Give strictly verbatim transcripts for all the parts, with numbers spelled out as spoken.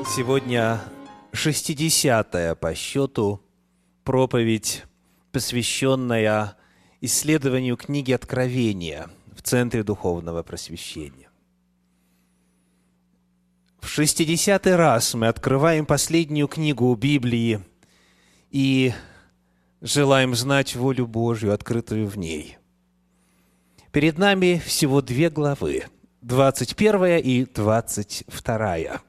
Сегодня шестидесятая по счету проповедь, посвященная исследованию книги Откровения в Центре Духовного Просвещения. В шестидесятый раз мы открываем последнюю книгу Библии и желаем знать волю Божью, открытую в ней. Перед нами всего две главы, двадцать первая и двадцать вторая.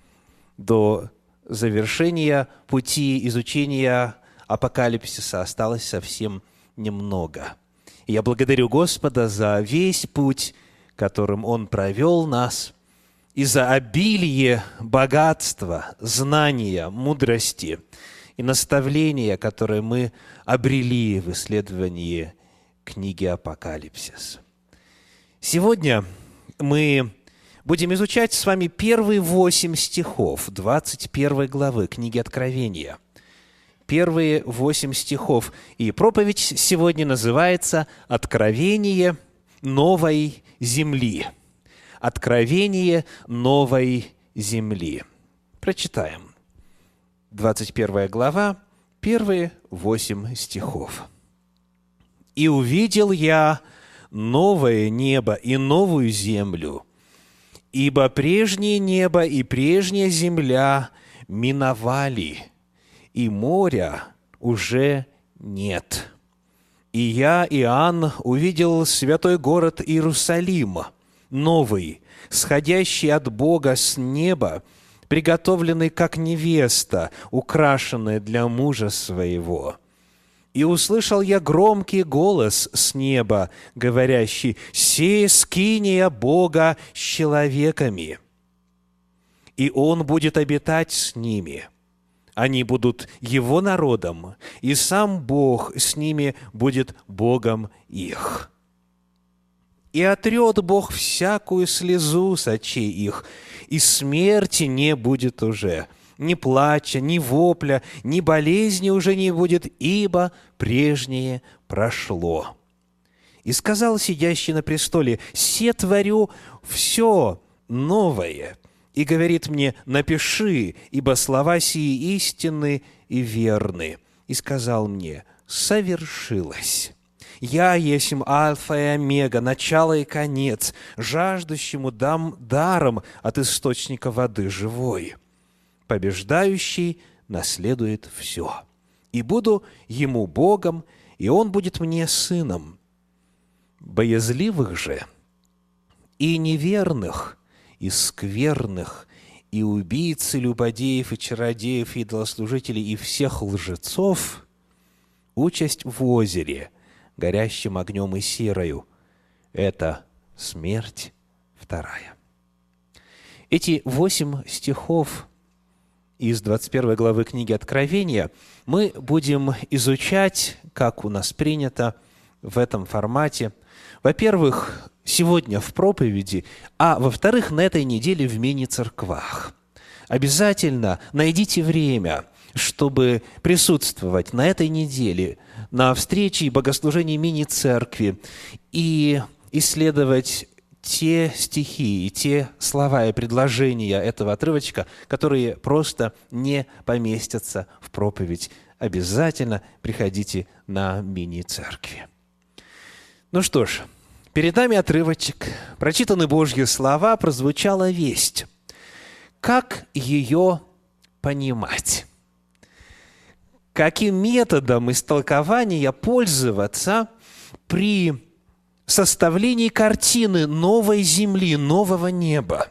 До завершения пути изучения апокалипсиса осталось совсем немного. И я благодарю Господа за весь путь, которым Он провел нас, и за обилие богатства, знания, мудрости и наставления, которые мы обрели в исследовании книги «Апокалипсис». Сегодня мы будем изучать с вами первые восемь стихов двадцать первой главы книги Откровения. Первые восемь стихов. И проповедь сегодня называется «Откровение новой земли». Откровение новой земли. Прочитаем. двадцать первая глава, первые восемь стихов. «И увидел я новое небо и новую землю, ибо прежнее небо и прежняя земля миновали, и моря уже нет. И я, Иоанн, увидел святой город Иерусалим, новый, сходящий от Бога с неба, приготовленный как невеста, украшенная для мужа своего. И услышал я громкий голос с неба, говорящий: «Сей скиния Бога с человеками, и Он будет обитать с ними. Они будут Его народом, и сам Бог с ними будет Богом их. И отрет Бог всякую слезу с очей их, и смерти не будет уже, ни плача, ни вопля, ни болезни уже не будет, ибо прежнее прошло. И сказал сидящий на престоле: се творю все новое. И говорит мне: напиши, ибо слова сии истинны и верны. И сказал мне: совершилось. Я есмь Альфа и Омега, начало и конец, жаждущему дам даром от источника воды живой. Побеждающий наследует все. И буду ему Богом, и он будет мне сыном. Боязливых же и неверных, и скверных, и убийц, и любодеев, и чародеев, и идолослужителей, и всех лжецов участь в озере, горящим огнем и серою. Это смерть вторая». Эти восемь стихов из двадцать первой главы книги Откровения мы будем изучать, как у нас принято в этом формате. Во-первых, сегодня в проповеди, а во-вторых, на этой неделе в мини-церквах. Обязательно найдите время, чтобы присутствовать на этой неделе на встрече и богослужении мини-церкви и исследовать те стихи и те слова и предложения этого отрывочка, которые просто не поместятся в проповедь. Обязательно приходите на мини-церкви. Ну что ж, перед нами отрывочек, прочитаны Божьи слова, прозвучала весть. Как ее понимать? Каким методом истолкования пользоваться при составлении картины новой земли, нового неба?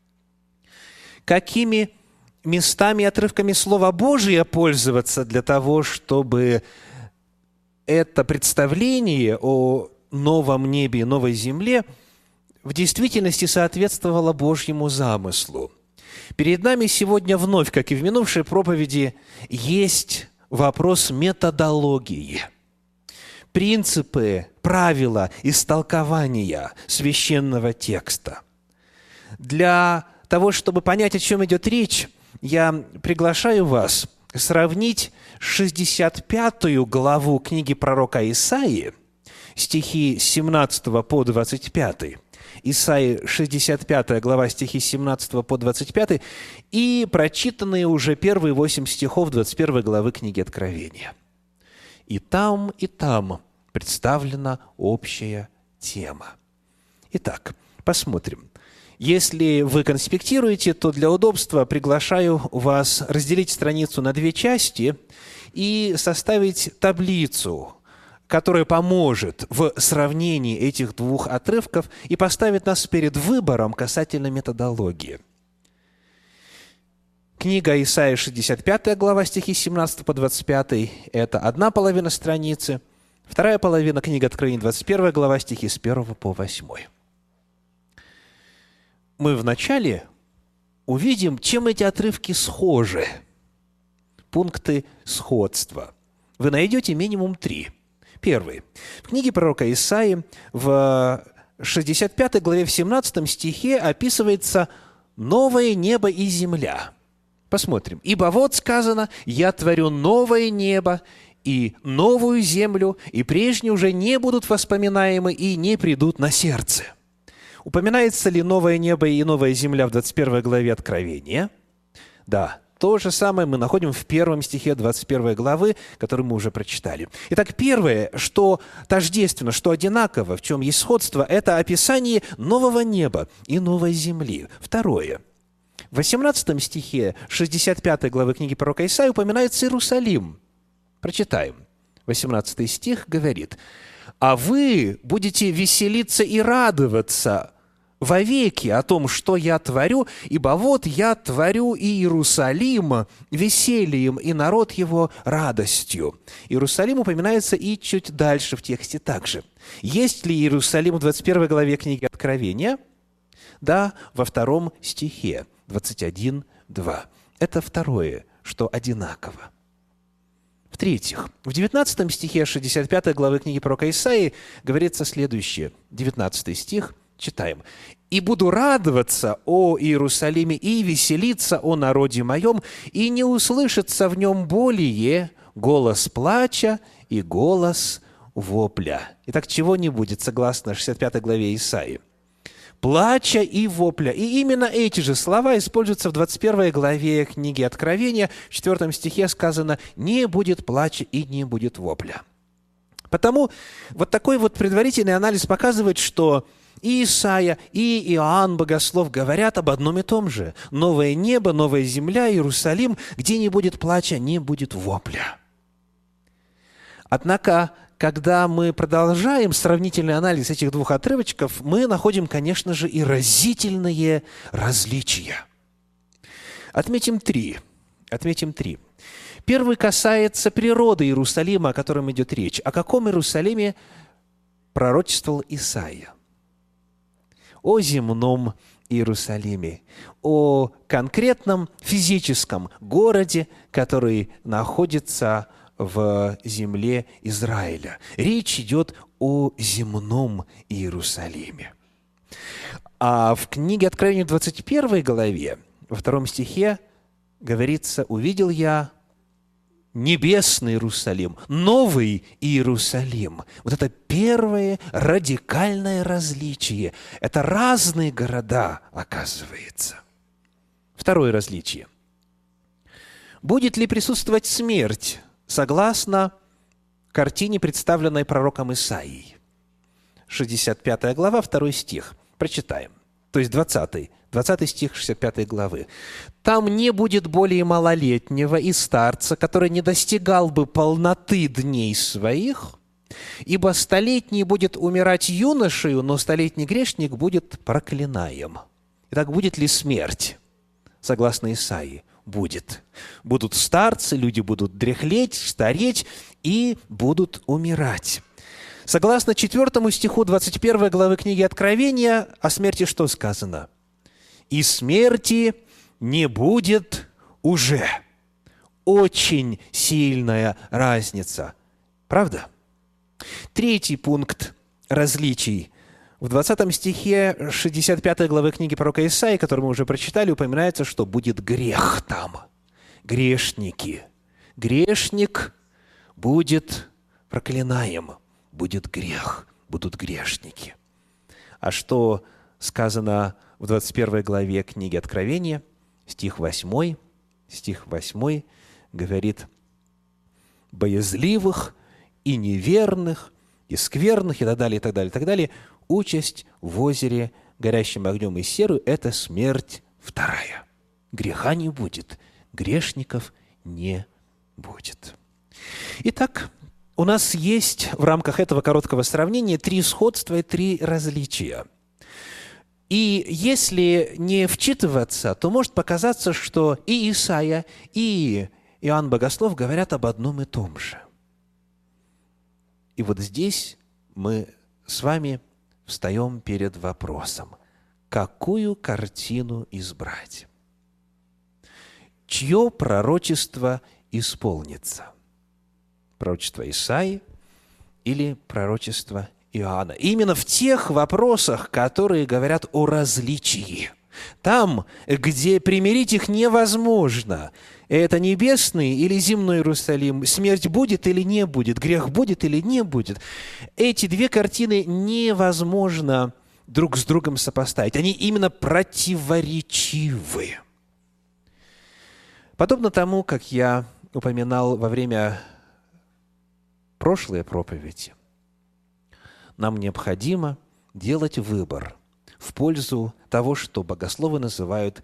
Какими местами и отрывками Слова Божия пользоваться для того, чтобы это представление о новом небе и новой земле в действительности соответствовало Божьему замыслу? Перед нами сегодня вновь, как и в минувшей проповеди, есть вопрос методологии. Принципы, правила истолкования священного текста. Для того, чтобы понять, о чем идет речь, я приглашаю вас сравнить шестьдесят пятую главу книги пророка Исаии, стихи с семнадцатого по двадцать пятый, Исаии шестьдесят пятая глава, стихи с семнадцатого по двадцать пятый, и прочитанные уже первые восемь стихов двадцать первой главы книги Откровения. И там, и там представлена общая тема. Итак, посмотрим. Если вы конспектируете, то для удобства приглашаю вас разделить страницу на две части и составить таблицу, которая поможет в сравнении этих двух отрывков и поставит нас перед выбором касательно методологии. Книга Исаии, шестьдесят пятая глава, стихи с семнадцатого по двадцать пятый – это одна половина страницы, вторая половина книги Откровения, двадцать первая глава, стихи с первого по восьмой. Мы вначале увидим, чем эти отрывки схожи. Пункты сходства. Вы найдете минимум три. Первый. В книге пророка Исаии в шестьдесят пятой главе в семнадцатом стихе описывается новое небо и земля. Посмотрим. «Ибо вот сказано, я творю новое небо и новую землю, и прежние уже не будут воспоминаемы и не придут на сердце». Упоминается ли новое небо и новая земля в двадцать первой главе Откровения? Да, то же самое мы находим в первом стихе двадцать первой главы, который мы уже прочитали. Итак, первое, что тождественно, что одинаково, в чем есть сходство, это описание нового неба и новой земли. Второе. В восемнадцатом стихе шестьдесят пятой главы книги пророка Исаии упоминается Иерусалим. Прочитаем. восемнадцатый стих говорит: «А вы будете веселиться и радоваться вовеки о том, что я творю, ибо вот я творю и Иерусалим весельем, и народ его радостью». Иерусалим упоминается и чуть дальше в тексте также. Есть ли Иерусалим в двадцать первой главе книги Откровения? Да, во втором стихе, двадцать один, два. Это второе, что одинаково. В-третьих, в девятнадцатом стихе шестьдесят пятой главы книги пророка Исаии говорится следующее. девятнадцатый стих, читаем. «И буду радоваться о Иерусалиме и веселиться о народе моем, и не услышится в нем более голос плача и голос вопля». Итак, чего не будет, согласно шестьдесят пятой главе Исаии? Плача и вопля. И именно эти же слова используются в двадцать первой главе книги Откровения. В четвертом стихе сказано: «Не будет плача и не будет вопля». Потому вот такой вот предварительный анализ показывает, что и Исаия, и Иоанн Богослов говорят об одном и том же. Новое небо, новая земля, Иерусалим, где не будет плача, не будет вопля. Однако, когда мы продолжаем сравнительный анализ этих двух отрывочков, мы находим, конечно же, и разительные различия. Отметим три. Отметим три. Первый касается природы Иерусалима, о котором идет речь. О каком Иерусалиме пророчествовал Исаия? О земном Иерусалиме, о конкретном физическом городе, который находится в земле Израиля. Речь идет о земном Иерусалиме. А в книге Откровения в двадцать первой главе, во втором стихе, говорится: «Увидел я небесный Иерусалим, новый Иерусалим». Вот это первое радикальное различие. Это разные города, оказывается. Второе различие. Будет ли присутствовать смерть, согласно картине, представленной пророком Исаией? шестьдесят пятая глава, второй стих. Прочитаем. То есть двадцатый. двадцатый стих шестьдесят пятой главы. «Там не будет более малолетнего и старца, который не достигал бы полноты дней своих, ибо столетний будет умирать юношею, но столетний грешник будет проклинаем». Итак, будет ли смерть? Согласно Исаии, будет. Будут старцы, люди будут дряхлеть, стареть и будут умирать. Согласно четвертому стиху двадцать первой главы книги Откровения, о смерти что сказано? «И смерти не будет уже». Очень сильная разница. Правда? Третий пункт различий. В двадцатом стихе шестьдесят пятой главы книги пророка Исаии, который мы уже прочитали, упоминается, что будет грех там. Грешники. Грешник будет проклинаем. Будет грех. Будут грешники. А что сказано в двадцать первой главе книги Откровения, стих восьмой, стих восьмой говорит: «Боязливых и неверных, и скверных», и так далее, и так далее, и так далее, участь в озере, горящим огнем и серою – это смерть вторая. Греха не будет, грешников не будет. Итак, у нас есть в рамках этого короткого сравнения три сходства и три различия. И если не вчитываться, то может показаться, что и Исаия, и Иоанн Богослов говорят об одном и том же. И вот здесь мы с вами встаем перед вопросом: какую картину избрать? Чье пророчество исполнится? Пророчество Исаии или пророчество Иоанна? Именно в тех вопросах, которые говорят о различии. Там, где примирить их невозможно. Это небесный или земной Иерусалим, смерть будет или не будет, грех будет или не будет. Эти две картины невозможно друг с другом сопоставить. Они именно противоречивы. Подобно тому, как я упоминал во время прошлой проповеди, нам необходимо делать выбор в пользу того, что богословы называют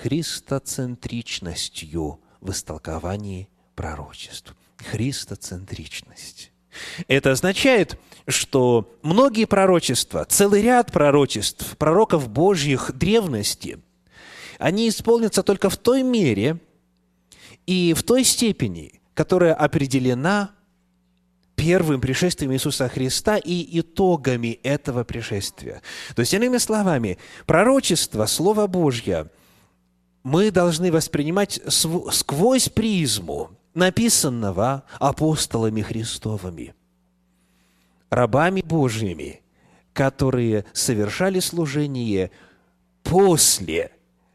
христоцентричностью в истолковании пророчеств. Христоцентричность. Это означает, что многие пророчества, целый ряд пророчеств, пророков Божьих древности, они исполнятся только в той мере и в той степени, которая определена первым пришествием Иисуса Христа и итогами этого пришествия. То есть, иными словами, пророчество, Слово Божье, мы должны воспринимать сквозь призму написанного апостолами Христовыми, рабами Божьими, которые совершали служение после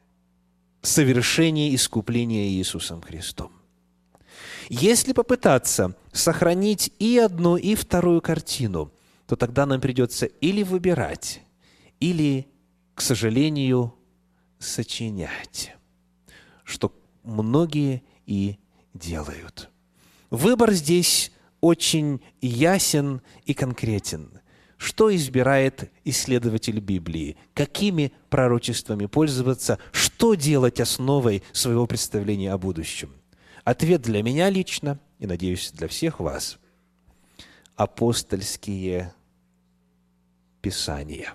совершения искупления Иисусом Христом. Если попытаться сохранить и одну, и вторую картину, то тогда нам придется или выбирать, или, к сожалению, сочинять, что многие и делают. Выбор здесь очень ясен и конкретен. Что избирает исследователь Библии? Какими пророчествами пользоваться? Что делать основой своего представления о будущем? Ответ для меня лично, и, надеюсь, для всех вас – апостольские писания.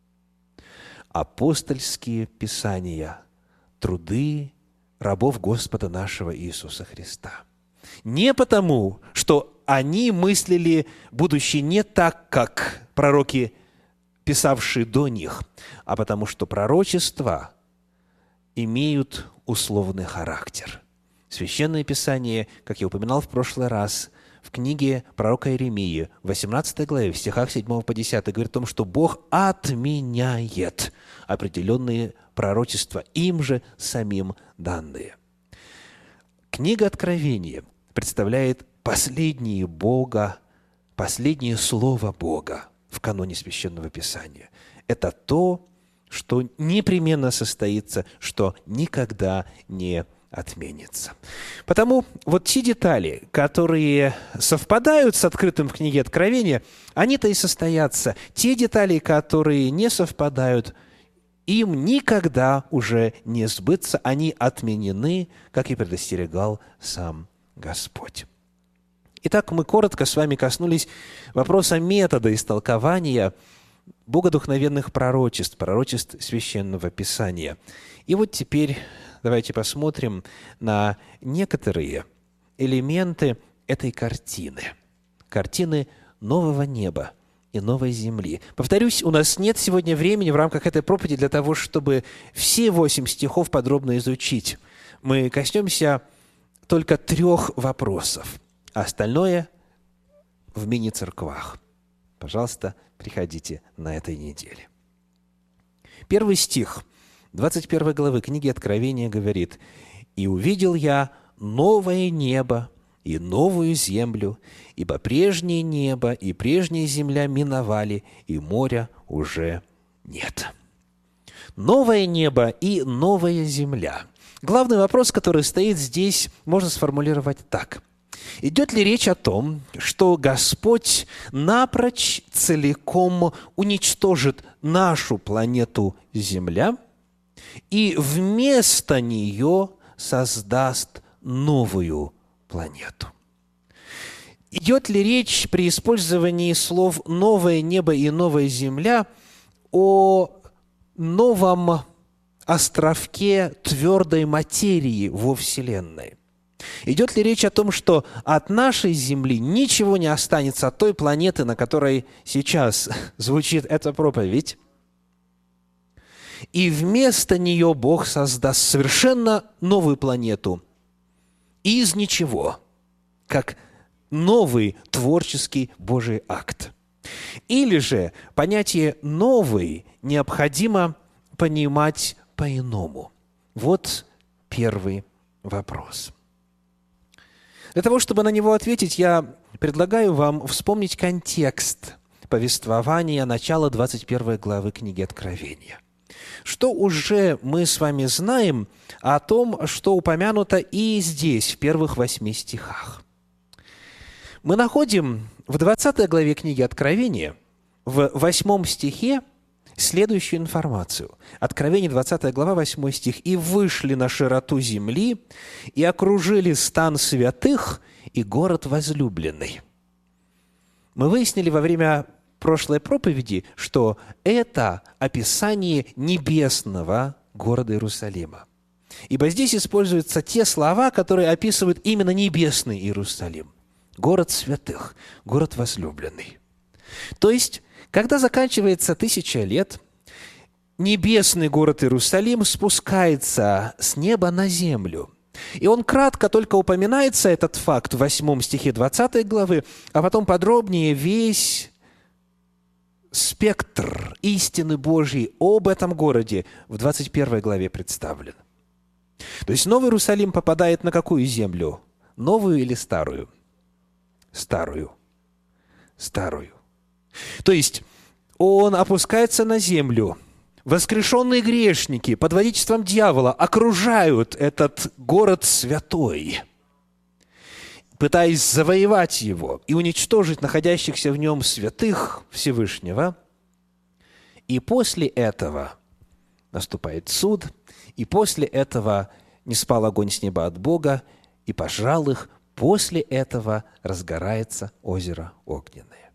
Апостольские писания – труды рабов Господа нашего Иисуса Христа. Не потому, что они мыслили будущее не так, как пророки, писавшие до них, а потому что пророчества имеют условный характер. Священное Писание, как я упоминал в прошлый раз, в книге пророка Иеремии, в восемнадцатой главе, в стихах седьмого по десятый, говорит о том, что Бог отменяет определенные пророчества, им же самим данные. Книга Откровения представляет последнее Бога, последнее слово Бога в каноне Священного Писания. Это то, что непременно состоится, что никогда не отменится. Потому вот те детали, которые совпадают с открытым в книге Откровения, они-то и состоятся. Те детали, которые не совпадают, им никогда уже не сбыться, они отменены, как и предостерегал сам Господь. Итак, мы коротко с вами коснулись вопроса метода истолкования богодухновенных пророчеств, пророчеств Священного Писания. И вот теперь давайте посмотрим на некоторые элементы этой картины. Картины нового неба и новой земли. Повторюсь, у нас нет сегодня времени в рамках этой проповеди для того, чтобы все восемь стихов подробно изучить. Мы коснемся только трех вопросов. Остальное в мини-церквах. Пожалуйста, приходите на этой неделе. Первый стих двадцать первой главы книги Откровения говорит: «И увидел я новое небо и новую землю, ибо прежнее небо и прежняя земля миновали, и моря уже нет». Новое небо и новая земля. Главный вопрос, который стоит здесь, можно сформулировать так. Идет ли речь о том, что Господь напрочь целиком уничтожит нашу планету Земля и вместо нее создаст новую планету? Идет ли речь при использовании слов «новое небо» и «новая земля» о новом островке твердой материи во Вселенной? Идет ли речь о том, что от нашей Земли ничего не останется, от той планеты, на которой сейчас звучит эта проповедь, и вместо нее Бог создаст совершенно новую планету из ничего, как новый творческий Божий акт? Или же понятие «новый» необходимо понимать по-иному? Вот первый вопрос. Для того, чтобы на него ответить, я предлагаю вам вспомнить контекст повествования начала двадцать первой главы книги Откровения. Что уже мы с вами знаем о том, что упомянуто и здесь, в первых восьми стихах. Мы находим в двадцатой главе книги Откровения, в восьмом стихе, следующую информацию. Откровение, двадцатая глава, восьмой стих. «И вышли на широту земли, и окружили стан святых и город возлюбленный». Мы выяснили во время прошлой проповеди, что это описание небесного города Иерусалима. Ибо здесь используются те слова, которые описывают именно небесный Иерусалим. Город святых, город возлюбленный. То есть, когда заканчивается тысяча лет, небесный город Иерусалим спускается с неба на землю. И он кратко только упоминается, этот факт, в восьмом стихе двадцатой главы, а потом подробнее весь спектр истины Божьей об этом городе в двадцать первой главе представлен. То есть Новый Иерусалим попадает на какую землю? Новую или старую? Старую. Старую. То есть он опускается на землю. Воскрешенные грешники под водительством дьявола окружают этот город святой, пытаясь завоевать его и уничтожить находящихся в нем святых Всевышнего. И после этого наступает суд, и после этого не спал огонь с неба от Бога, и пожрал их. После этого разгорается озеро огненное.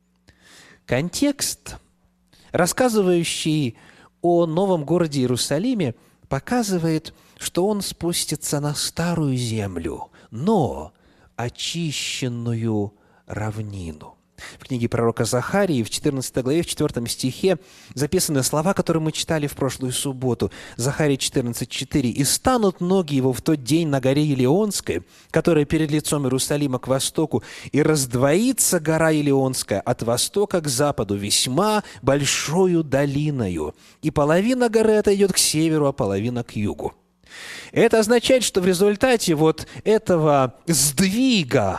Контекст, рассказывающий о новом городе Иерусалиме, показывает, что он спустится на старую землю, но очищенную равнину. В книге пророка Захарии, в четырнадцатой главе, в четвёртом стихе записаны слова, которые мы читали в прошлую субботу. Захария четырнадцать четыре. «И станут ноги его в тот день на горе Елеонской, которая перед лицом Иерусалима к востоку, и раздвоится гора Елеонская от востока к западу весьма большою долиною, и половина горы отойдет к северу, а половина к югу». Это означает, что в результате вот этого сдвига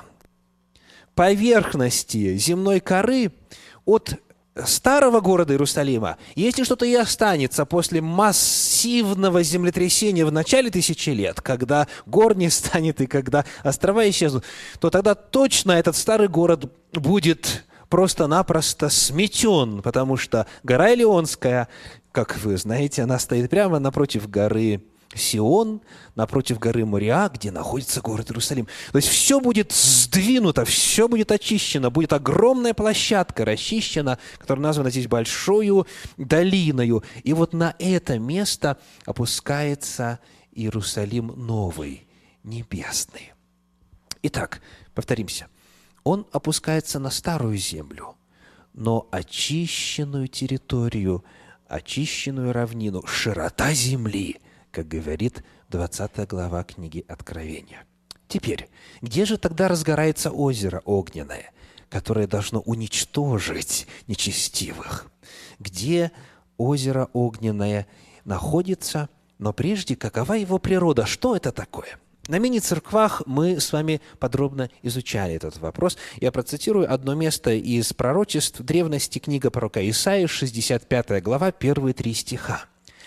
поверхности земной коры от старого города Иерусалима, если что-то и останется после массивного землетрясения в начале тысячи лет, когда гор не станет и когда острова исчезнут, то тогда точно этот старый город будет просто-напросто сметен, потому что гора Илионская, как вы знаете, она стоит прямо напротив горы Сион, напротив горы Мориа, где находится город Иерусалим. То есть все будет сдвинуто, все будет очищено, будет огромная площадка расчищена, которая названа здесь Большою долиною. И вот на это место опускается Иерусалим новый, небесный. Итак, повторимся. Он опускается на старую землю, но очищенную территорию, очищенную равнину, широта земли, как говорит двадцатая глава книги Откровения. Теперь, где же тогда разгорается озеро огненное, которое должно уничтожить нечестивых? Где озеро огненное находится, но прежде какова его природа? Что это такое? На мини-церквах мы с вами подробно изучали этот вопрос. Я процитирую одно место из пророчеств древности, книга пророка Исаии, шестьдесят пятая глава, первые три стиха.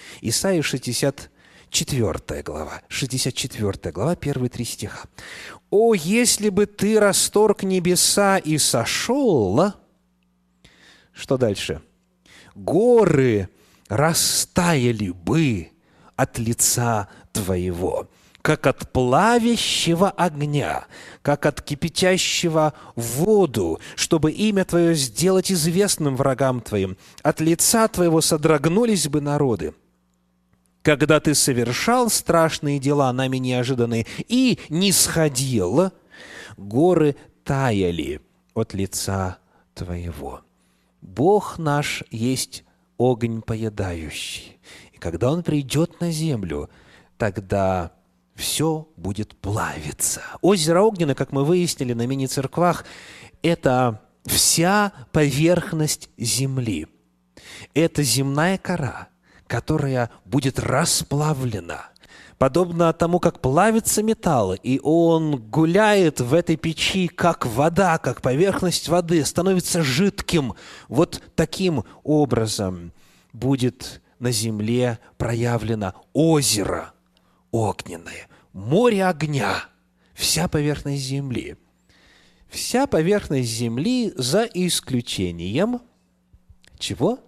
Исайя шестьдесят четвёртая глава, шестьдесят четвёртая глава, первые три стиха. «О, если бы ты расторг небеса и сошел...» Что дальше? «Горы растаяли бы от лица твоего, как от плавящего огня, как от кипятящего воду, чтобы имя твое сделать известным врагам твоим. От лица твоего содрогнулись бы народы. Когда ты совершал страшные дела, нами неожиданные, и не сходил, горы таяли от лица твоего». Бог наш есть огонь поедающий. И когда Он придет на землю, тогда все будет плавиться. Озеро Огненное, как мы выяснили на мини-церквах, это вся поверхность земли. Это земная кора, которая будет расплавлена. Подобно тому, как плавится металл, и он гуляет в этой печи, как вода, как поверхность воды, становится жидким. Вот таким образом будет на земле проявлено озеро огненное, море огня, вся поверхность земли. Вся поверхность земли за исключением чего?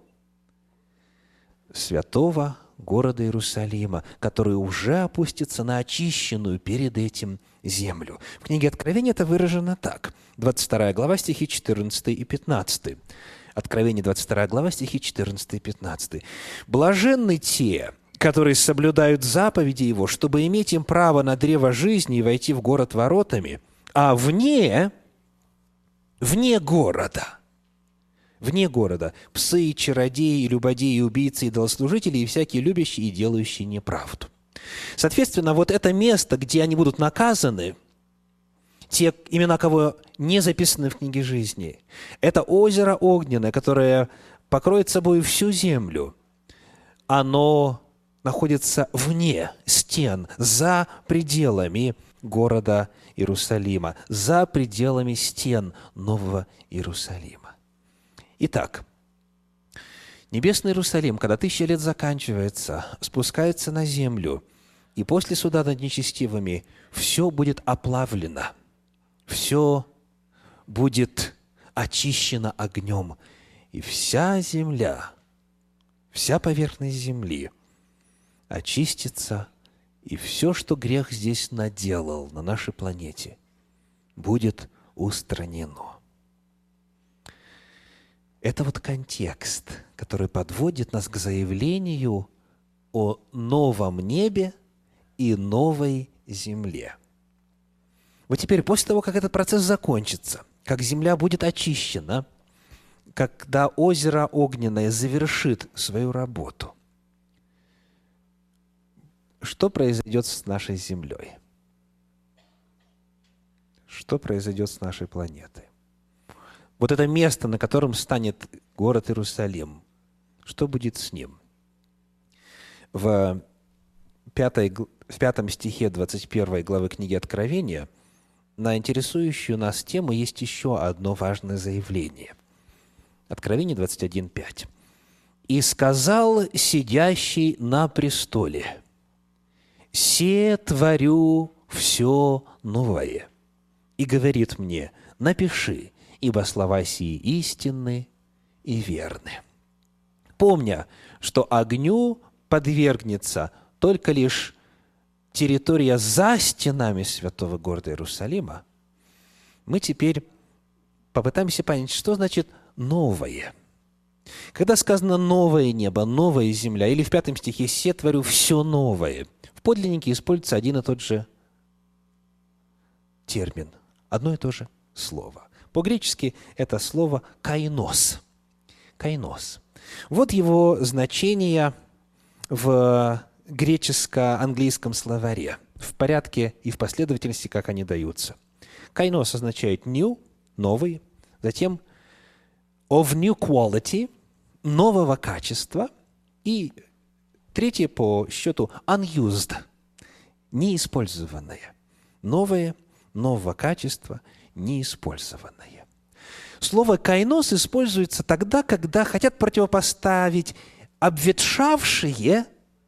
Святого города Иерусалима, который уже опустится на очищенную перед этим землю. В книге Откровения это выражено так. двадцать вторая глава, стихи четырнадцатый и пятнадцатый. Откровение, двадцать вторая глава, стихи четырнадцатый и пятнадцатый. «Блаженны те, которые соблюдают заповеди Его, чтобы иметь им право на древо жизни и войти в город воротами, а вне, вне города». Вне города псы, и чародеи, и любодеи, и убийцы, и идолослужители, и всякие любящие и делающие неправду. Соответственно, вот это место, где они будут наказаны, те имена, кого не записаны в книге жизни, это озеро огненное, которое покроет собой всю землю. Оно находится вне стен, за пределами города Иерусалима, за пределами стен Нового Иерусалима. Итак, небесный Иерусалим, когда тысяча лет заканчивается, спускается на землю, и после суда над нечестивыми все будет оплавлено, все будет очищено огнем, и вся земля, вся поверхность земли очистится, и все, что грех здесь наделал на нашей планете, будет устранено. Это вот контекст, который подводит нас к заявлению о новом небе и новой земле. Вот теперь, после того, как этот процесс закончится, как земля будет очищена, когда озеро Огненное завершит свою работу, что произойдет с нашей землей? Что произойдет с нашей планетой? Вот это место, на котором станет город Иерусалим, что будет с ним? В, пятой, в пятом стихе двадцать первой главы книги Откровения на интересующую нас тему есть еще одно важное заявление. Откровение двадцать один пять. «И сказал сидящий на престоле: се творю все новое. И говорит мне: напиши, ибо слова сии истинны и верны». Помня, что огню подвергнется только лишь территория за стенами святого города Иерусалима, мы теперь попытаемся понять, что значит «новое». Когда сказано «новое небо», «новая земля», или в пятом стихе «се творю все новое», в подлиннике используется один и тот же термин, одно и то же слово. По-гречески это слово «кайнос». «Кайнос». Вот его значение в греческо-английском словаре, в порядке и в последовательности, как они даются. «Кайнос» означает «new», «новый», затем «of new quality», «нового качества», и третье по счету «unused», «неиспользованное». Новое, нового качества, неиспользованное. Слово «кайнос» используется тогда, когда хотят противопоставить обветшавшее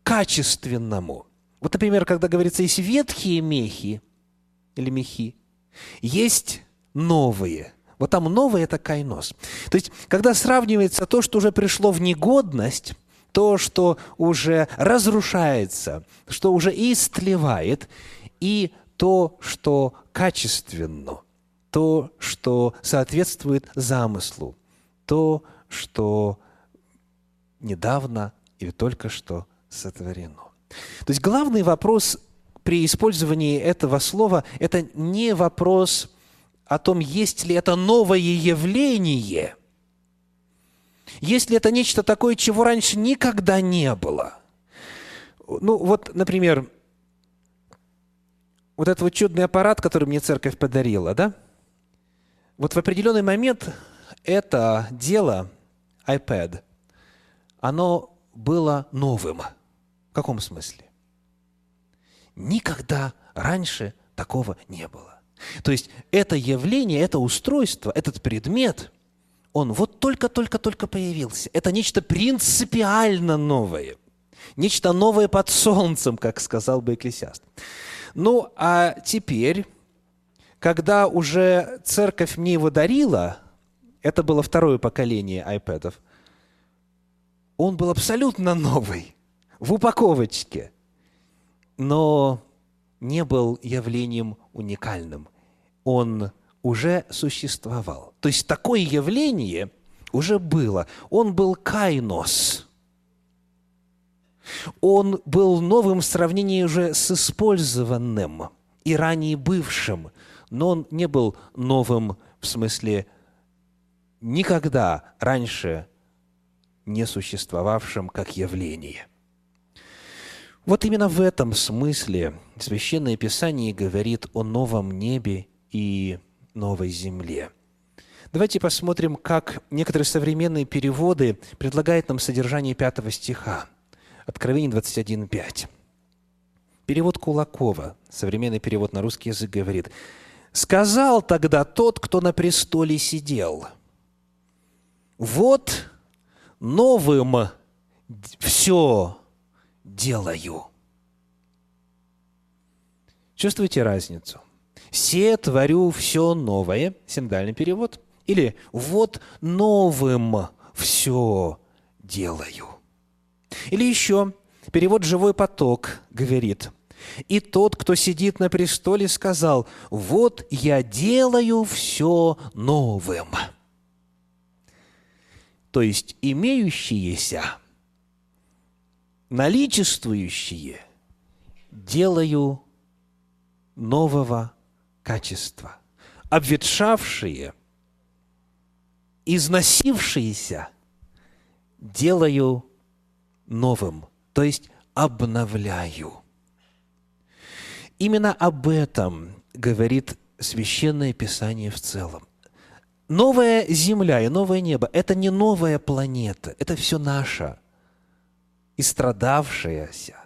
качественному. Вот, например, когда говорится, есть ветхие мехи или мехи, есть новые. Вот там новое – это кайнос. То есть, когда сравнивается то, что уже пришло в негодность, то, что уже разрушается, что уже истлевает, и то, что качественно, то, что соответствует замыслу, то, что недавно или только что сотворено. То есть главный вопрос при использовании этого слова – это не вопрос о том, есть ли это новое явление, есть ли это нечто такое, чего раньше никогда не было. Ну вот, например, вот этот вот чудный аппарат, который мне церковь подарила, да? Вот в определенный момент это дело, iPad, оно было новым. В каком смысле? Никогда раньше такого не было. То есть это явление, это устройство, этот предмет, он вот только-только-только появился. Это нечто принципиально новое. Нечто новое под солнцем, как сказал бы Экклесиаст. Ну, а теперь, когда уже церковь мне его дарила, это было второе поколение айпэдов, он был абсолютно новый, в упаковочке, но не был явлением уникальным. Он уже существовал. То есть такое явление уже было. Он был кайнос. Он был новым в сравнении уже с использованным и ранее бывшим, но он не был новым в смысле никогда раньше не существовавшим как явление. Вот именно в этом смысле Священное Писание говорит о новом небе и новой земле. Давайте посмотрим, как некоторые современные переводы предлагают нам содержание пятого стиха. Откровение двадцать один пять. Перевод Кулакова, современный перевод на русский язык, говорит: «Сказал тогда тот, кто на престоле сидел: вот новым все делаю». Чувствуете разницу? «Се творю все новое», синодальный перевод, или «вот новым все делаю». Или еще перевод «Живой поток» говорит: «И тот, кто сидит на престоле, сказал: вот я делаю все новым». То есть имеющиеся, наличествующие делаю нового качества, обветшавшие, износившиеся делаю новым, то есть обновляю. Именно об этом говорит Священное Писание в целом. Новая земля и новое небо – это не новая планета, это все наше, истрадавшаяся,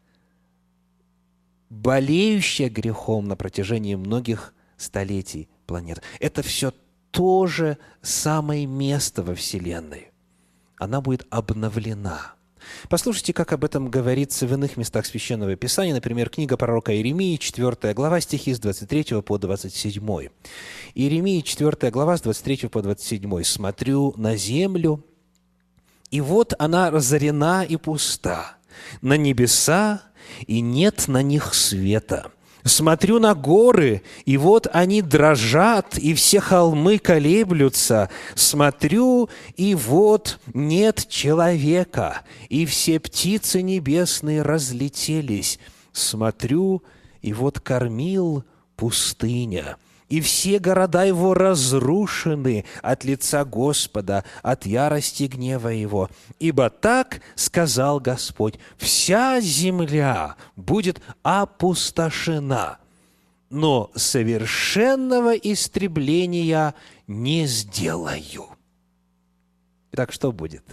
болеющая грехом на протяжении многих столетий планета. Это все то же самое место во Вселенной. Она будет обновлена. Послушайте, как об этом говорится в иных местах Священного Писания, например, книга пророка Иеремии, четвёртая глава, стихи с двадцать третьего по двадцать седьмой. Иеремии, четвёртая глава, с двадцать третьего по двадцать седьмой. «Смотрю на землю, и вот она разорена и пуста, на небеса, и нет на них света. Смотрю на горы, и вот они дрожат, и все холмы колеблются. Смотрю, и вот нет человека, и все птицы небесные разлетелись. Смотрю, и вот кормил пустыня, и все города его разрушены от лица Господа, от ярости гнева его. Ибо так сказал Господь: вся земля будет опустошена, но совершенного истребления не сделаю». Итак, что будет?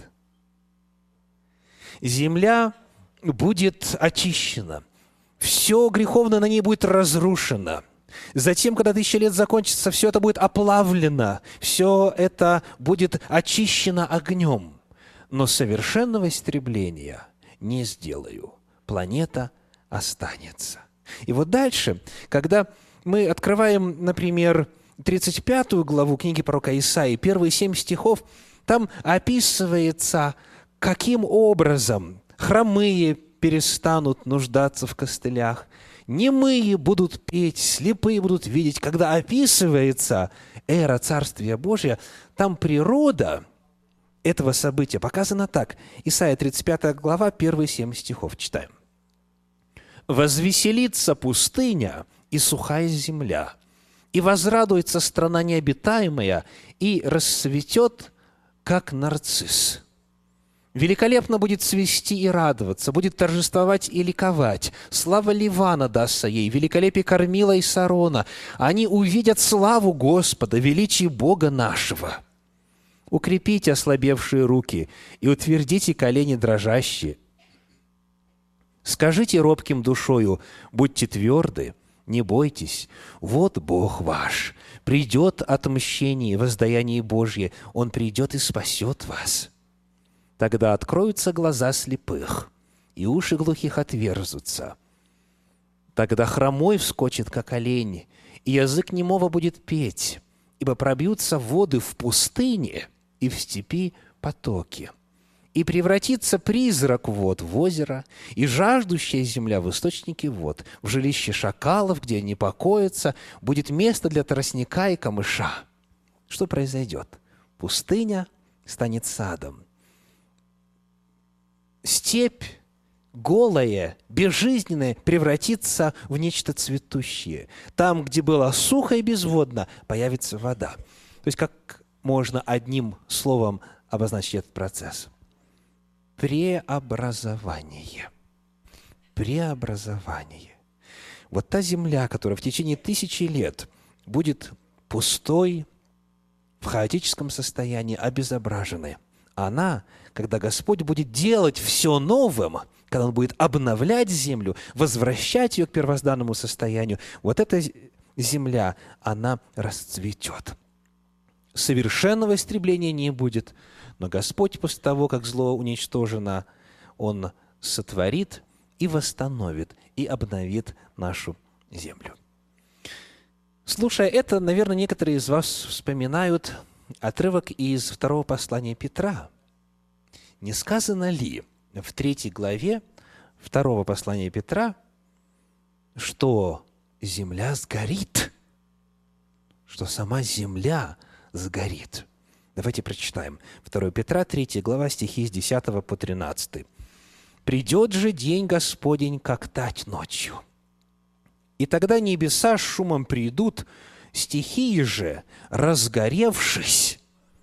Земля будет очищена, все греховное на ней будет разрушено. Затем, когда тысяча лет закончится, все это будет оплавлено, все это будет очищено огнем. Но совершенного истребления не сделаю. планета останется. И вот дальше, когда мы открываем, например, тридцать пятую главу книги пророка Исаии, первые семь стихов, там описывается, каким образом хромые перестанут нуждаться в костылях, немые будут петь, слепые будут видеть. Когда описывается эра Царствия Божия, там природа этого события показана так. Исайя тридцать пятая глава, первые семь стихов. Читаем. «Возвеселится пустыня и сухая земля, и возрадуется страна необитаемая, и расцветет, как нарцисс. Великолепно будет цвести и радоваться, будет торжествовать и ликовать. Слава Ливана дастся ей, великолепие Кормила и Сарона. Они увидят славу Господа, величие Бога нашего. Укрепите ослабевшие руки и утвердите колени дрожащие. Скажите робким душою, будьте тверды, не бойтесь, вот Бог ваш. Придет отмщение и воздаяние Божье, Он придет и спасет вас. Тогда откроются глаза слепых, и уши глухих отверзутся. Тогда хромой вскочит, как олень, и язык немого будет петь, ибо пробьются воды в пустыне и в степи потоки. И превратится призрак вод в озеро, и жаждущая земля в источники вод. В жилище шакалов, где они покоятся, будет место для тростника и камыша». Что произойдет? Пустыня станет садом. Степь, голая, безжизненная, превратится в нечто цветущее. Там, где было сухо и безводно, появится вода. То есть, как можно одним словом обозначить этот процесс? Преобразование. Преобразование. Вот та земля, которая в течение тысячи лет будет пустой, в хаотическом состоянии, обезображенной, она, когда Господь будет делать все новым, когда Он будет обновлять землю, возвращать ее к первозданному состоянию, вот эта земля, она расцветет. Совершенного истребления не будет, но Господь после того, как зло уничтожено, Он сотворит и восстановит, и обновит нашу землю. Слушая это, наверное, некоторые из вас вспоминают отрывок из второго послания Петра. Не сказано ли в третьей главе второго послания Петра, что земля сгорит, что сама земля сгорит? Давайте прочитаем. второе Петра, третья глава, стихи с десятого по тринадцатый. «Придет же день Господень, как тать ночью, и тогда небеса с шумом придут, стихии же, разгоревшись,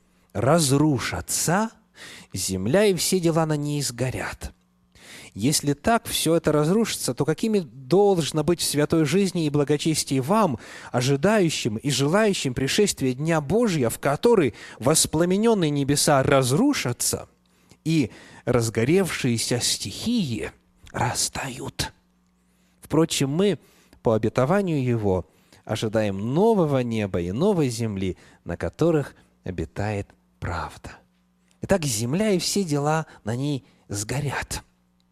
разрушатся, земля и все дела на ней сгорят. Если так все это разрушится, то какими должно быть в святой жизни и благочестии вам, ожидающим и желающим пришествия Дня Божия, в который воспламененные небеса разрушатся и разгоревшиеся стихии растают? Впрочем, мы, по обетованию Его, ожидаем нового неба и новой земли, на которых обитает правда. Итак, земля и все дела на ней сгорят.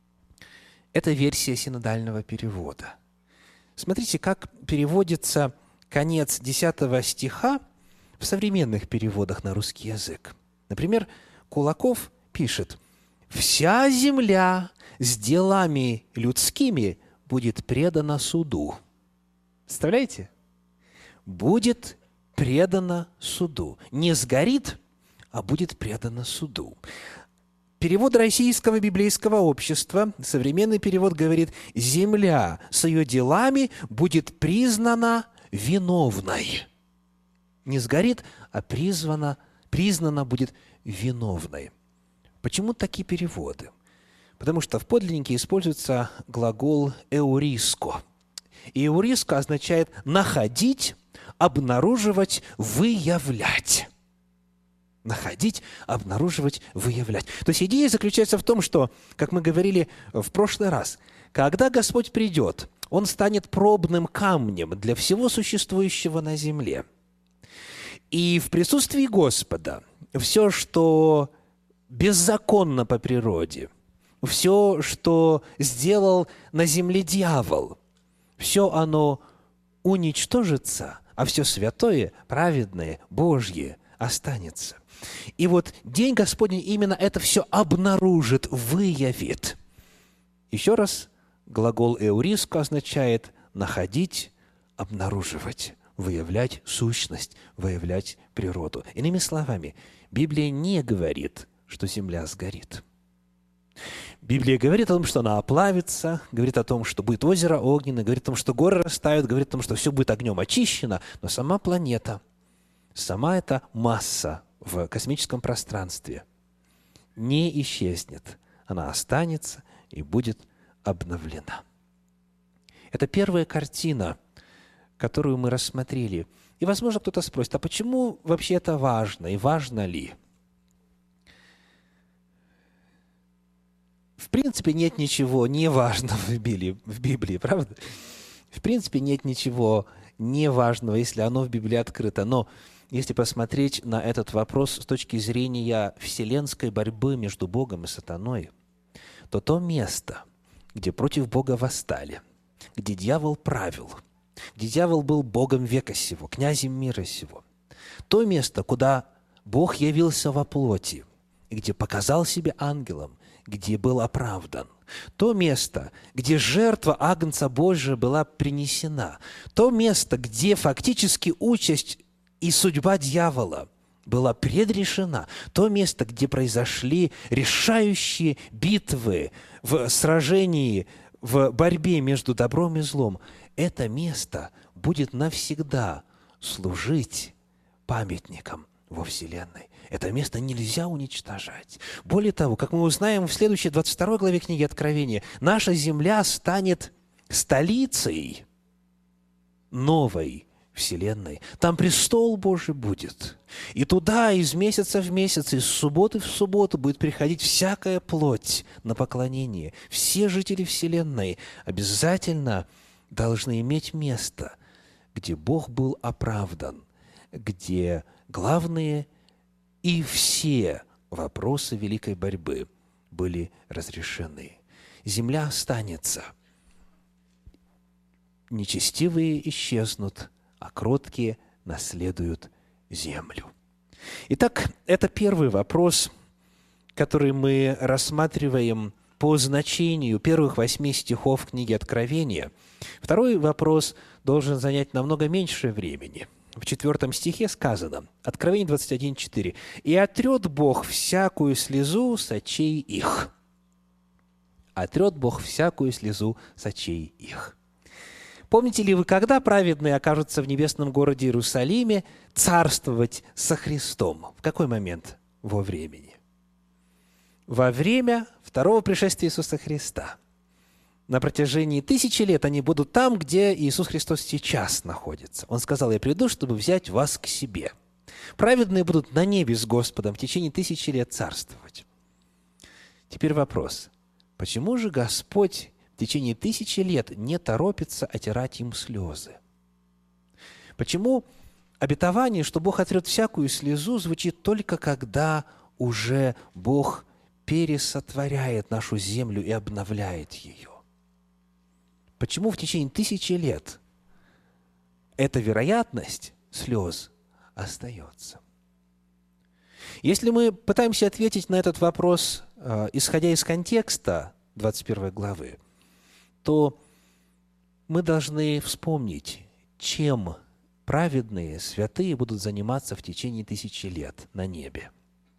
Это версия синодального перевода. Смотрите, как переводится конец десятого стиха в современных переводах на русский язык. Например, Кулаков пишет: «Вся земля с делами людскими будет предана суду». Представляете? Будет предана суду. Не сгорит, а будет предана суду. Перевод Российского библейского общества, современный перевод говорит: «Земля с ее делами будет признана виновной». Не сгорит, а призвана, признана будет виновной. Почему такие переводы? Потому что в подлиннике используется глагол «эуриско». И «эуриско» означает «находить», «обнаруживать», «выявлять». Находить, обнаруживать, выявлять. То есть идея заключается в том, что, как мы говорили в прошлый раз, когда Господь придет, Он станет пробным камнем для всего существующего на земле. И в присутствии Господа все, что беззаконно по природе, все, что сделал на земле дьявол, все оно уничтожится, а все святое, праведное, Божье останется. И вот День Господень именно это все обнаружит, выявит. Еще раз, глагол «эуриско» означает находить, обнаруживать, выявлять сущность, выявлять природу. Иными словами, Библия не говорит, что земля сгорит. Библия говорит о том, что она оплавится, говорит о том, что будет озеро огненное, говорит о том, что горы растают, говорит о том, что все будет огнем очищено, но сама планета, сама эта масса в космическом пространстве не исчезнет. Она останется и будет обновлена. Это первая картина, которую мы рассмотрели. И, возможно, кто-то спросит, а почему вообще это важно и важно ли? В принципе, нет ничего неважного в Библии, в Библии, правда? В принципе, нет ничего неважного, если оно в Библии открыто. Но если посмотреть на этот вопрос с точки зрения вселенской борьбы между Богом и сатаной, то то место, где против Бога восстали, где дьявол правил, где дьявол был Богом века сего, князем мира сего, то место, куда Бог явился во плоти, и где показал себя ангелом, где был оправдан, то место, где жертва Агнца Божия была принесена, то место, где фактически участь и судьба дьявола была предрешена, то место, где произошли решающие битвы в сражении, в борьбе между добром и злом, это место будет навсегда служить памятником во Вселенной. Это место нельзя уничтожать. Более того, как мы узнаем в следующей двадцать второй главе книги Откровения, наша земля станет столицей новой Вселенной. Там престол Божий будет. И туда из месяца в месяц, из субботы в субботу будет приходить всякая плоть на поклонение. Все жители Вселенной обязательно должны иметь место, где Бог был оправдан, где главные и все вопросы великой борьбы были разрешены. Земля останется. Нечестивые исчезнут, а кроткие наследуют землю. Итак, это первый вопрос, который мы рассматриваем по значению первых восьми стихов книги Откровения. Второй вопрос должен занять намного меньше времени. В четвертом стихе сказано, Откровение двадцать один четыре, «И отрет Бог всякую слезу с очей их». Отрет Бог всякую слезу с очей их. Помните ли вы, когда праведные окажутся в небесном городе Иерусалиме царствовать со Христом? В какой момент во времени? Во время второго пришествия Иисуса Христа. На протяжении тысячи лет они будут там, где Иисус Христос сейчас находится. Он сказал, «Я приду, чтобы взять вас к себе». Праведные будут на небе с Господом в течение тысячи лет царствовать. Теперь вопрос. Почему же Господь в течение тысячи лет не торопится отирать им слезы? Почему обетование, что Бог отрет всякую слезу, звучит только когда уже Бог пересотворяет нашу землю и обновляет ее? Почему в течение тысячи лет эта вероятность слез остается? Если мы пытаемся ответить на этот вопрос, исходя из контекста двадцать первой главы, то мы должны вспомнить, чем праведные, святые будут заниматься в течение тысячи лет на небе.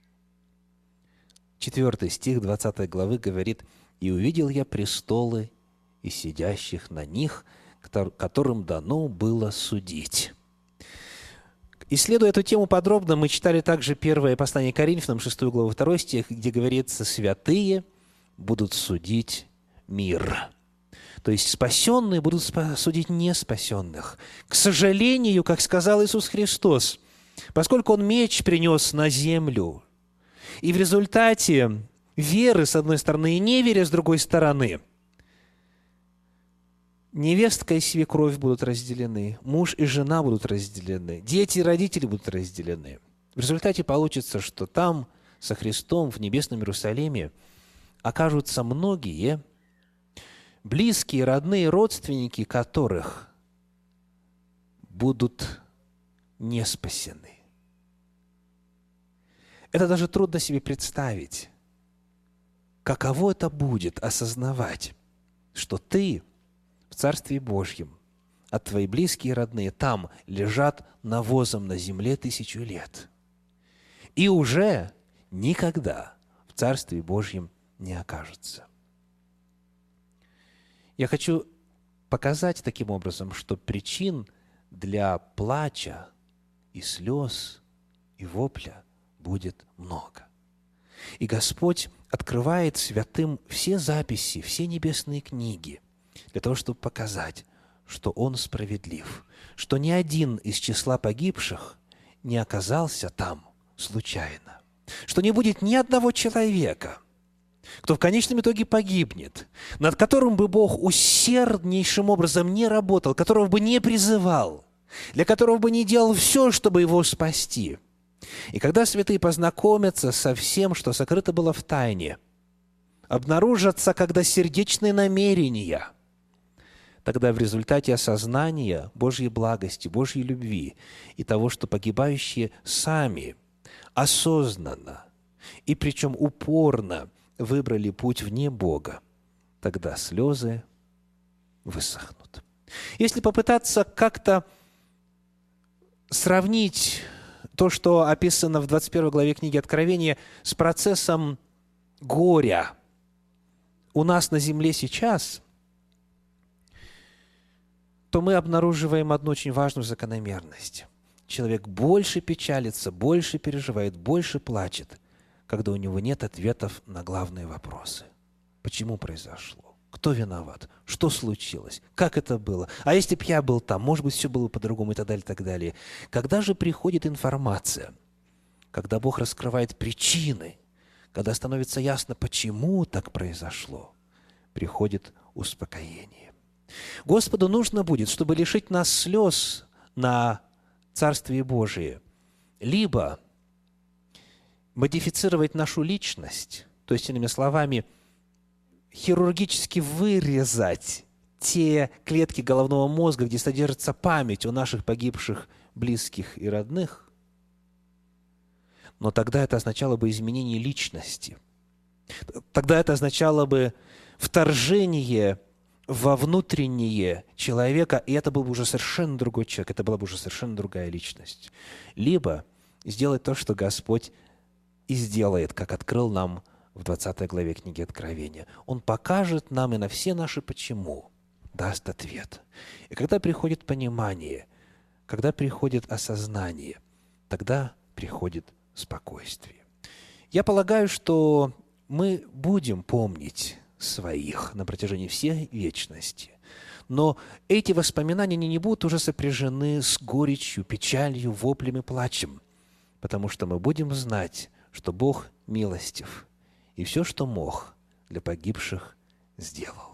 Четвертый стих двадцатой главы говорит, «И увидел я престолы и сидящих на них, которым дано было судить». Исследуя эту тему подробно, мы читали также первое послание Коринфянам, шестую главу, второй стих, где говорится, «Святые будут судить мир». То есть спасенные будут судить неспасенных. К сожалению, как сказал Иисус Христос, поскольку Он меч принес на землю, и в результате веры, с одной стороны, и неверия, с другой стороны, невестка и свекровь будут разделены, муж и жена будут разделены, дети и родители будут разделены. В результате получится, что там, со Христом, в небесном Иерусалиме, окажутся многие, близкие, родные, родственники которых будут не спасены. Это даже трудно себе представить, каково это будет осознавать, что ты в Царстве Божьем, а твои близкие и родные там лежат навозом на земле тысячу лет и уже никогда в Царстве Божьем не окажутся. Я хочу показать таким образом, что причин для плача и слез и вопля будет много. И Господь открывает святым все записи, все небесные книги для того, чтобы показать, что Он справедлив, что ни один из числа погибших не оказался там случайно, что не будет ни одного человека, кто в конечном итоге погибнет, над которым бы Бог усерднейшим образом не работал, которого бы не призывал, для которого бы не делал все, чтобы его спасти. И когда святые познакомятся со всем, что сокрыто было в тайне, обнаружатся, когда сердечные намерения, тогда в результате осознания Божьей благости, Божьей любви и того, что погибающие сами осознанно и причем упорно выбрали путь вне Бога, тогда слезы высохнут. Если попытаться как-то сравнить то, что описано в двадцать первой главе книги Откровения, с процессом горя у нас на земле сейчас, то мы обнаруживаем одну очень важную закономерность. Человек больше печалится, больше переживает, больше плачет, когда у него нет ответов на главные вопросы. Почему произошло? Кто виноват? Что случилось? Как это было? А если б я был там, может быть, все было по-другому и так далее, и так далее. Когда же приходит информация, когда Бог раскрывает причины, когда становится ясно, почему так произошло, приходит успокоение. Господу нужно будет, чтобы лишить нас слез на Царствие Божие, либо модифицировать нашу личность, то есть, иными словами, хирургически вырезать те клетки головного мозга, где содержится память о наших погибших близких и родных, но тогда это означало бы изменение личности. Тогда это означало бы вторжение во внутреннее человека, и это был бы уже совершенно другой человек, это была бы уже совершенно другая личность. Либо сделать то, что Господь и сделает, как открыл нам в двадцатой главе книги Откровения. Он покажет нам и на все наши «почему» даст ответ. И когда приходит понимание, когда приходит осознание, тогда приходит спокойствие. Я полагаю, что мы будем помнить своих на протяжении всей вечности, но эти воспоминания не, не будут уже сопряжены с горечью, печалью, воплем и плачем, потому что мы будем знать, что Бог милостив, и все, что мог, для погибших сделал.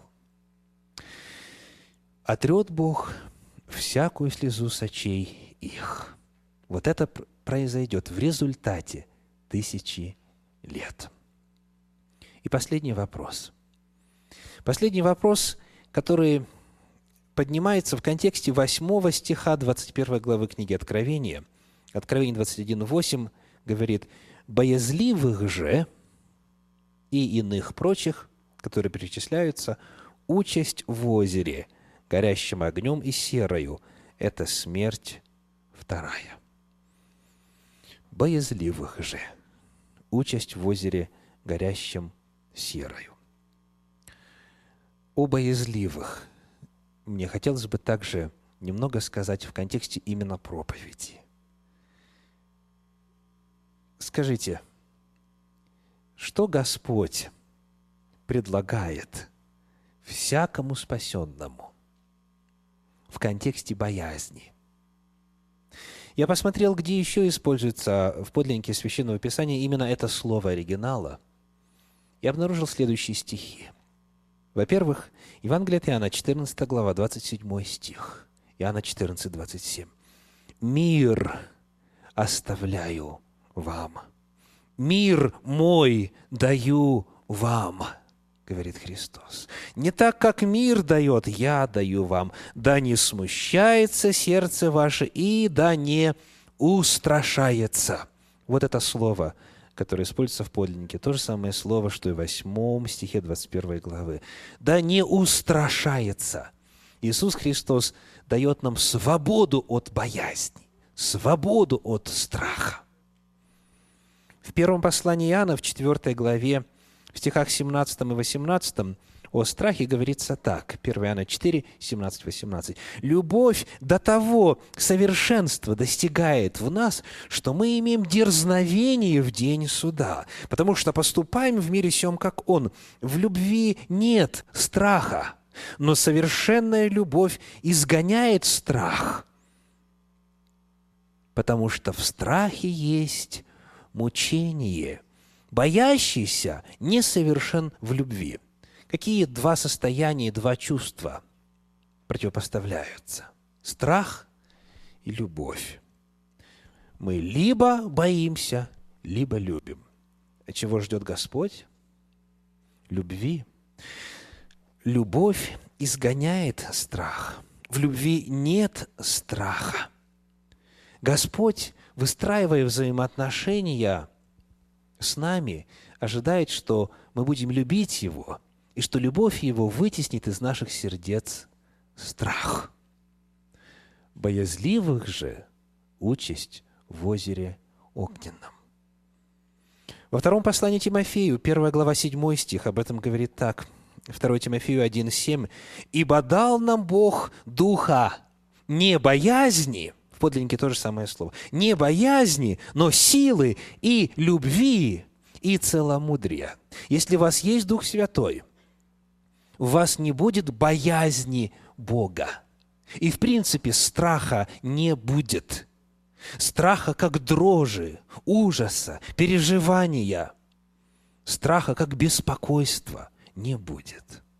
Отрет Бог всякую слезу с очей их. Вот это произойдет в результате тысячи лет. И последний вопрос. Последний вопрос, который поднимается в контексте восьмого стиха двадцать первой главы книги Откровения. Откровение двадцать один восемь говорит: «Боязливых же и иных прочих, которые перечисляются, участь в озере, горящим огнем и серою, это смерть вторая». Боязливых же, участь в озере, горящим серою. О боязливых мне хотелось бы также немного сказать в контексте именно проповеди. Скажите, что Господь предлагает всякому спасенному в контексте боязни? Я посмотрел, где еще используется в подлиннике Священного Писания именно это слово оригинала, и обнаружил следующие стихи. Во-первых, Евангелие от Иоанна, четырнадцатая глава, двадцать седьмой стих. Иоанна четырнадцать, двадцать семь. «Мир оставляю вам, мир мой даю вам, говорит Христос. Не так, как мир дает, я даю вам. Да не смущается сердце ваше, и да не устрашается. Вот это слово, которое используется в подлиннике, то же самое слово, что и в восьмом стихе двадцать первой главы. Да не устрашается. Иисус Христос дает нам свободу от боязни, свободу от страха. В первом послании Иоанна, в четвёртой главе, в стихах семнадцатом и восемнадцатом, о страхе говорится так. первое Иоанна четыре, семнадцать, восемнадцать. «Любовь до того совершенства достигает в нас, что мы имеем дерзновение в день суда, потому что поступаем в мире сем, как Он. В любви нет страха, но совершенная любовь изгоняет страх, потому что в страхе есть мучение. Боящийся несовершен в любви». Какие два состояния, два чувства противопоставляются? Страх и любовь. Мы либо боимся, либо любим. А чего ждет Господь? Любви. Любовь изгоняет страх. В любви нет страха. Господь, выстраивая взаимоотношения с нами, ожидает, что мы будем любить Его, и что любовь Его вытеснит из наших сердец страх. Боязливых же участь в озере огненном. Во втором послании Тимофею, первая глава, седьмой стих, об этом говорит так. второе Тимофею один, семь. «Ибо дал нам Бог духа не боязни», в подлиннике то же самое слово, «не боязни, но силы и любви и целомудрия». Если у вас есть Дух Святой, у вас не будет боязни Бога. И, в принципе, страха не будет. Страха как дрожи, ужаса, переживания. Страха как беспокойства не будет.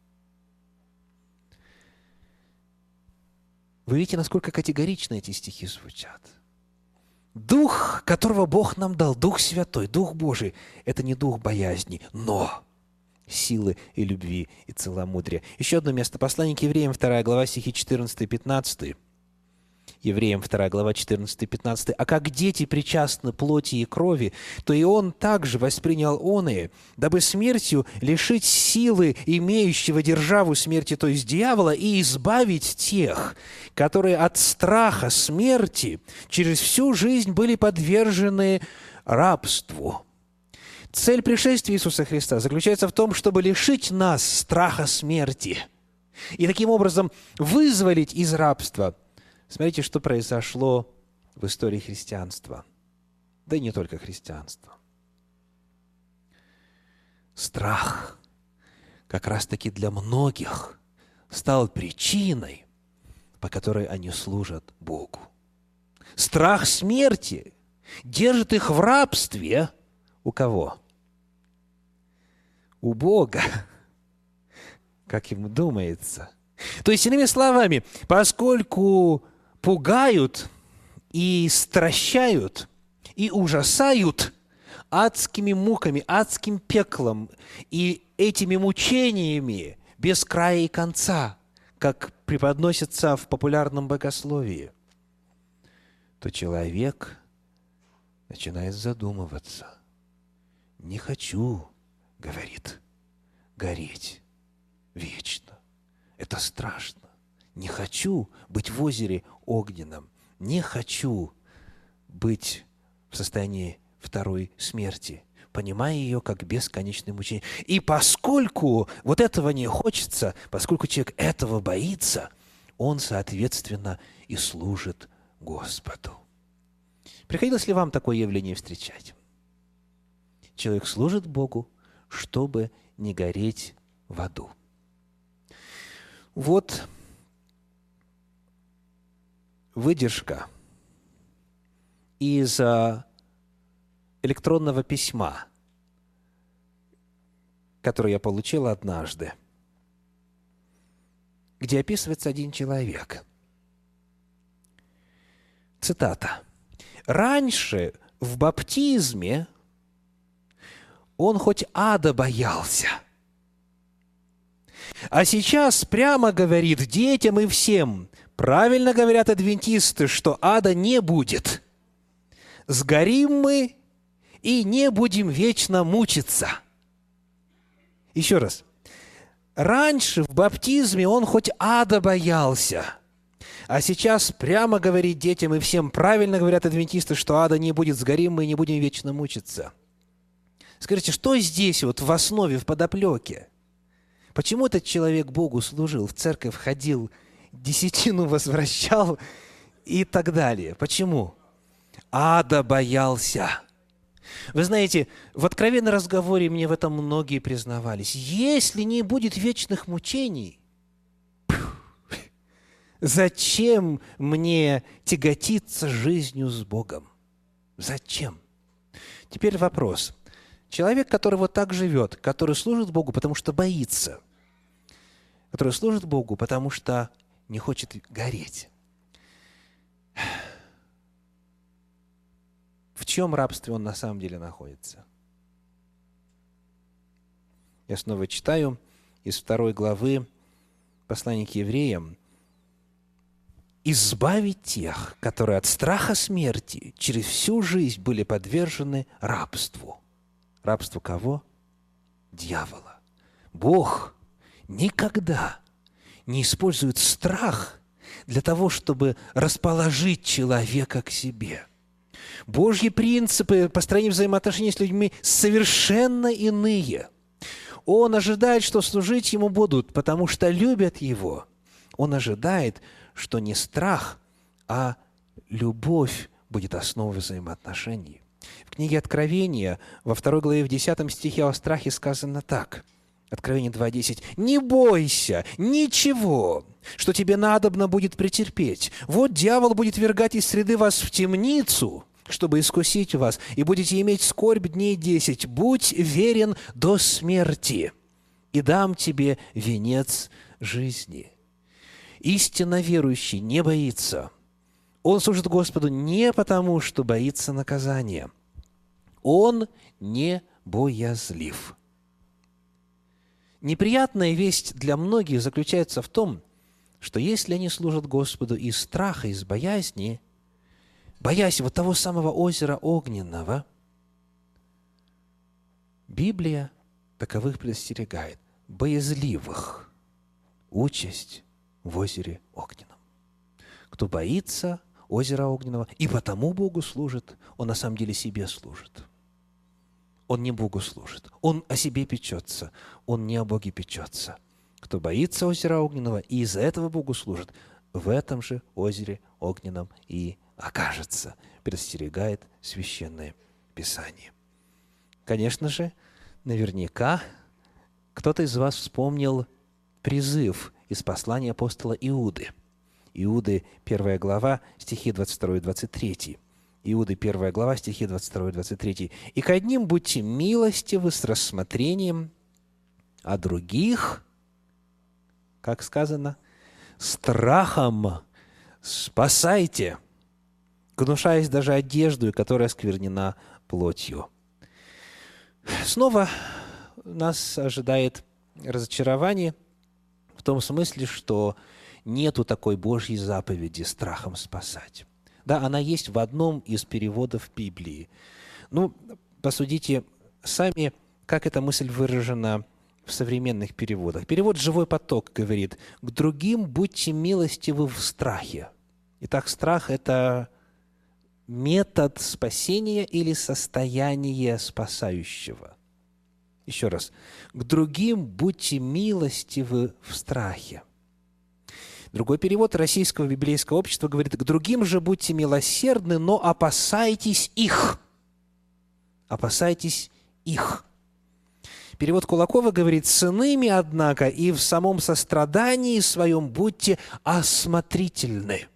Вы видите, насколько категорично эти стихи звучат. Дух, которого Бог нам дал, Дух Святой, Дух Божий, это не дух боязни, но силы и любви и целомудрия. Еще одно место. Послание к Евреям, вторая глава, стихи четырнадцать пятнадцать. Евреям, вторая глава, четырнадцать пятнадцать. «А как дети причастны плоти и крови, то и он также воспринял оные, дабы смертью лишить силы имеющего державу смерти, то есть дьявола, и избавить тех, которые от страха смерти через всю жизнь были подвержены рабству». Цель пришествия Иисуса Христа заключается в том, чтобы лишить нас страха смерти и таким образом вызволить из рабства. Смотрите, что произошло в истории христианства, да и не только христианства. Страх как раз-таки для многих стал причиной, по которой они служат Богу. Страх смерти держит их в рабстве у кого? У Бога, как ему думается. То есть, иными словами, поскольку пугают и стращают, и ужасают адскими муками, адским пеклом и этими мучениями без края и конца, как преподносится в популярном богословии, то человек начинает задумываться. «Не хочу, — говорит, — гореть вечно. Это страшно. Не хочу быть в озере огненном. Не хочу быть в состоянии второй смерти, понимая ее как бесконечное мучение. И поскольку вот этого не хочется, поскольку человек этого боится, он, соответственно, и служит Господу». Приходилось ли вам такое явление встречать? Человек служит Богу, чтобы не гореть в аду. Вот выдержка из электронного письма, которое я получил однажды, где описывается один человек. Цитата. «Раньше в баптизме он хоть ада боялся. А сейчас прямо говорит детям и всем, правильно говорят адвентисты, что ада не будет. Сгорим мы и не будем вечно мучиться. Еще раз. Раньше в баптизме он хоть ада боялся, а сейчас прямо говорит детям и всем, правильно говорят адвентисты, что ада не будет, сгорим мы и не будем вечно мучиться. Скажите, что здесь вот в основе, в подоплеке? Почему этот человек Богу служил, в церковь ходил, десятину возвращал и так далее? Почему? Ада боялся. Вы знаете, в откровенном разговоре мне в этом многие признавались. Если не будет вечных мучений, зачем мне тяготиться жизнью с Богом? Зачем? Теперь вопрос. Человек, который вот так живет, который служит Богу, потому что боится, который служит Богу, потому что не хочет гореть. В чьем рабстве он на самом деле находится? Я снова читаю из второй главы послания к евреям. «Избавить тех, которые от страха смерти через всю жизнь были подвержены рабству». Рабству кого? Дьявола. Бог никогда не использует страх для того, чтобы расположить человека к себе. Божьи принципы построения взаимоотношений с людьми совершенно иные. Он ожидает, что служить Ему будут, потому что любят Его. Он ожидает, что не страх, а любовь будет основой взаимоотношений. В книге Откровения, во второй главе, в десятом стихе о страхе сказано так. Откровение два десять. «Не бойся ничего, что тебе надобно будет претерпеть. Вот дьявол будет вергать из среды вас в темницу, чтобы искусить вас, и будете иметь скорбь дней десять. Будь верен до смерти, и дам тебе венец жизни». Истинно верующий не боится. Он служит Господу не потому, что боится наказания. Он не боязлив. Неприятная весть для многих заключается в том, что если они служат Господу из страха, из боязни, боясь вот того самого озера огненного, Библия таковых предостерегает: боязливых участь в озере огненном. Кто боится озера огненного и потому Богу служит, он на самом деле себе служит. Он не Богу служит, он о себе печется, он не о Боге печется. Кто боится озера огненного и из-за этого Богу служит, в этом же озере огненном и окажется, предостерегает Священное Писание. Конечно же, наверняка кто-то из вас вспомнил призыв из послания апостола Иуды. Иуды, первая глава, стихи двадцать два и двадцать три. Иуды, первая глава, стихи двадцать два и двадцать три. «И к одним будьте милостивы с рассмотрением, а других, как сказано, страхом спасайте, гнушаясь даже одеждой, которая осквернена плотью». Снова нас ожидает разочарование в том смысле, что нету такой Божьей заповеди страхом спасать. Да, она есть в одном из переводов Библии. Ну, посудите сами, как эта мысль выражена в современных переводах. Перевод «Живой поток» говорит: «К другим будьте милостивы в страхе». Итак, страх – это метод спасения или состояние спасающего. Еще раз. «К другим будьте милостивы в страхе». Другой перевод Российского библейского общества говорит: «К другим же будьте милосердны, но опасайтесь их». Опасайтесь их. Перевод Кулакова говорит: «С иными, однако, и в самом сострадании своем будьте осмотрительны».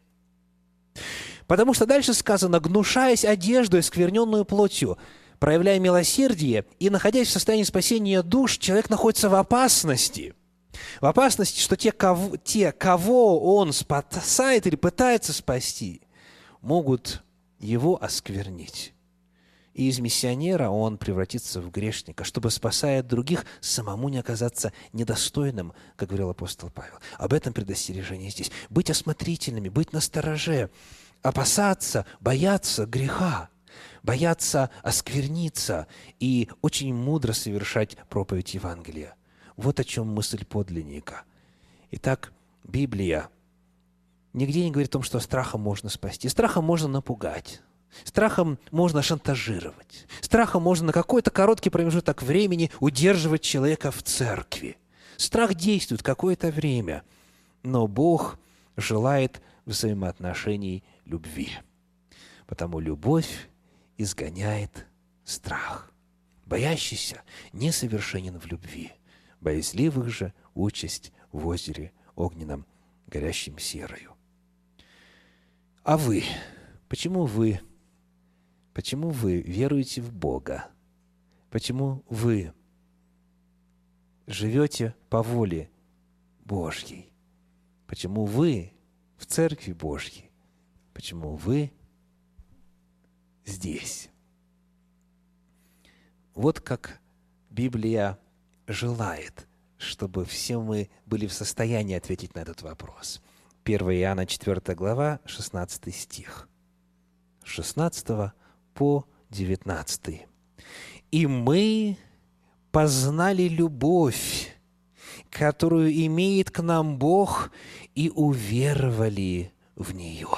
Потому что дальше сказано: «Гнушаясь одеждой, оскверненную плотью». Проявляя милосердие и находясь в состоянии спасения душ, человек находится в опасности. В опасности, что те, кого, те, кого он спасает или пытается спасти, могут его осквернить И из миссионера он превратится в грешника, чтобы, спасая других, самому не оказаться недостойным, как говорил апостол Павел. Об этом предостережение здесь. Быть осмотрительными, быть настороже, опасаться, бояться греха, бояться оскверниться и очень мудро совершать проповедь Евангелия. Вот о чем мысль подлинника. Итак, Библия нигде не говорит о том, что страхом можно спасти. Страхом можно напугать. Страхом можно шантажировать. Страхом можно на какой-то короткий промежуток времени удерживать человека в церкви. Страх действует какое-то время, но Бог желает взаимоотношений любви. Потому любовь изгоняет страх. Боящийся несовершенен в любви. Боязливых же участь в озере огненном, горящем серою. А вы? Почему вы? Почему вы веруете в Бога? Почему вы живете по воле Божьей? Почему вы в Церкви Божьей? Почему вы здесь? Вот как Библия желает, чтобы все мы были в состоянии ответить на этот вопрос. первое Иоанна четвёртая глава, шестнадцатый стих. С шестнадцатого по девятнадцатый. «И мы познали любовь, которую имеет к нам Бог, и уверовали в нее».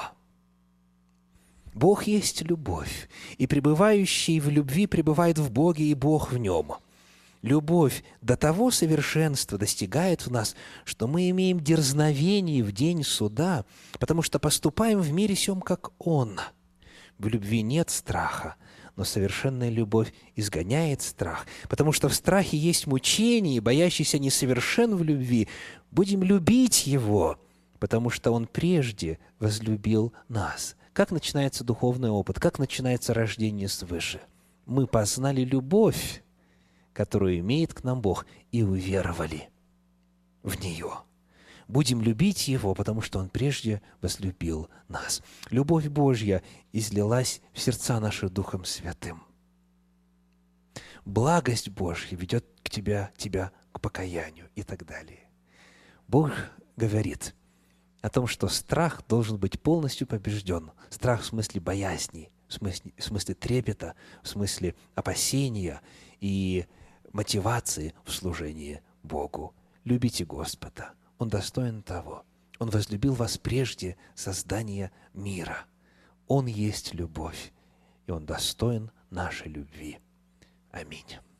Бог есть любовь, и пребывающий в любви пребывает в Боге, и Бог в нем. Любовь до того совершенства достигает в нас, что мы имеем дерзновение в день суда, потому что поступаем в мире сем, как Он. В любви нет страха, но совершенная любовь изгоняет страх, потому что в страхе есть мучение, и боящийся несовершен в любви. Будем любить Его, потому что Он прежде возлюбил нас. Как начинается духовный опыт? Как начинается рождение свыше? Мы познали любовь, которую имеет к нам Бог, и уверовали в нее. Будем любить Его, потому что Он прежде возлюбил нас. Любовь Божья излилась в сердца наши Духом Святым. Благость Божья ведет к тебя, тебя к покаянию и так далее. Бог говорит о том, что страх должен быть полностью побежден. Страх в смысле боязни, в смысле, в смысле трепета, в смысле опасения и мотивации в служении Богу. Любите Господа. Он достоин того. Он возлюбил вас прежде создания мира. Он есть любовь, и Он достоин нашей любви. Аминь.